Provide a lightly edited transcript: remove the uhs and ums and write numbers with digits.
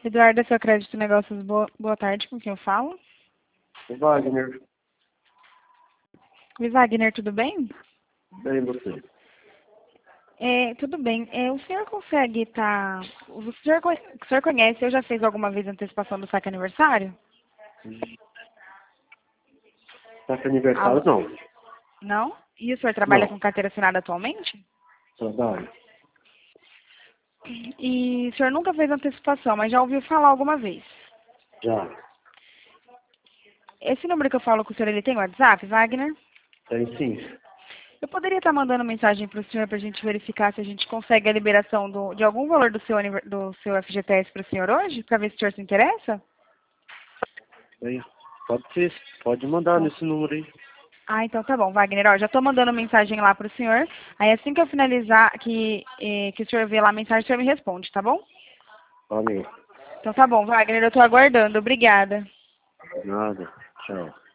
Eduardo, seu crédito negócios, boa tarde, com quem eu falo? O Wagner, Oi, Wagner, tudo bem? bem você. Tudo bem. O senhor consegue estar... O senhor conhece, eu já fez alguma vez antecipação do saque aniversário? Tá com aniversário? Alô? Não. Não? E o senhor trabalha Não. com carteira assinada atualmente? Trabalho. E o senhor nunca fez antecipação, mas já ouviu falar alguma vez? Já. Esse número que eu falo com o senhor, ele tem WhatsApp, Wagner? Tem sim. Eu poderia estar mandando mensagem para o senhor para a gente verificar se a gente consegue a liberação de algum valor do seu FGTS para o senhor hoje, para ver se o senhor se interessa? Aí, pode ser. Pode mandar Então, nesse número aí. então tá bom, Wagner. Ó, já estou mandando mensagem lá para o senhor. Aí assim que eu finalizar, que o senhor vê lá a mensagem, o senhor me responde, tá bom? Valeu. Então tá bom, Wagner, eu estou aguardando. Obrigada. Nada. Tchau.